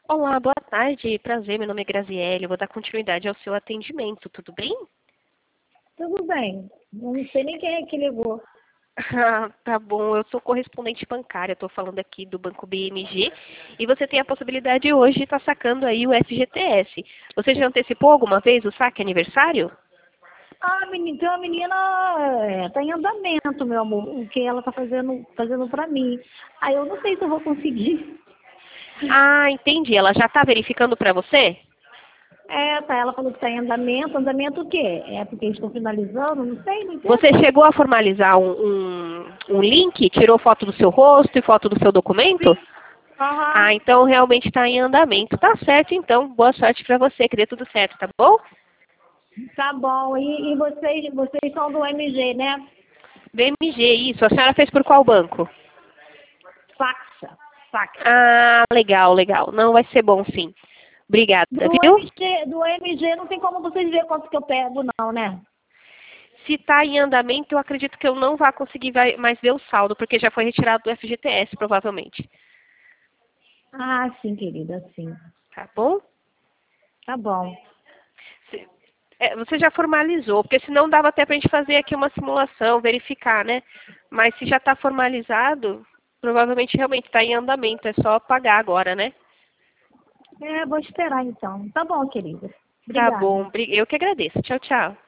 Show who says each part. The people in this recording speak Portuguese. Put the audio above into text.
Speaker 1: Olá, boa tarde. Prazer, meu nome é Graziele. Eu vou dar continuidade ao seu atendimento, tudo bem?
Speaker 2: Tudo bem. Não sei nem quem é que ligou.
Speaker 1: Ah, tá bom. Eu sou correspondente bancária. Estou falando aqui do Banco BMG e você tem a possibilidade hoje de estar sacando aí o FGTS. Você já antecipou alguma vez o saque aniversário?
Speaker 2: Ah, menina, tem uma menina, tá em andamento, meu amor, o que ela tá fazendo para mim. Aí eu não sei se eu vou conseguir.
Speaker 1: Ah, entendi. Ela já está verificando para você?
Speaker 2: Ela falou que tá em andamento. Andamento o quê? É porque estou finalizando? Não sei, não
Speaker 1: Você
Speaker 2: entendo.
Speaker 1: chegou a formalizar um link? Tirou foto do seu rosto e foto do seu documento? Ah,
Speaker 2: Aham.
Speaker 1: então realmente está em andamento. Tá certo, então. Boa sorte para você, que dê tudo certo, tá bom?
Speaker 2: Tá bom. E vocês são do MG, né?
Speaker 1: BMG, isso. A senhora fez por qual banco?
Speaker 2: Faxa. Faxa.
Speaker 1: Ah, legal, legal. Não, vai ser bom sim. Obrigada,
Speaker 2: Do
Speaker 1: viu?
Speaker 2: MG não tem como vocês verem quanto que eu pego, não, né?
Speaker 1: Se está em andamento, eu acredito que eu não vá conseguir mais ver o saldo, porque já foi retirado do FGTS, provavelmente.
Speaker 2: Ah, sim, querida, sim.
Speaker 1: Tá bom?
Speaker 2: Tá bom.
Speaker 1: Você já formalizou, porque senão dava até para a gente fazer aqui uma simulação, verificar, né? Mas se já está formalizado, provavelmente realmente está em andamento, é só pagar agora, né?
Speaker 2: Vou esperar então. Tá bom, querida.
Speaker 1: Tá
Speaker 2: Obrigada.
Speaker 1: bom, eu que agradeço. Tchau, tchau.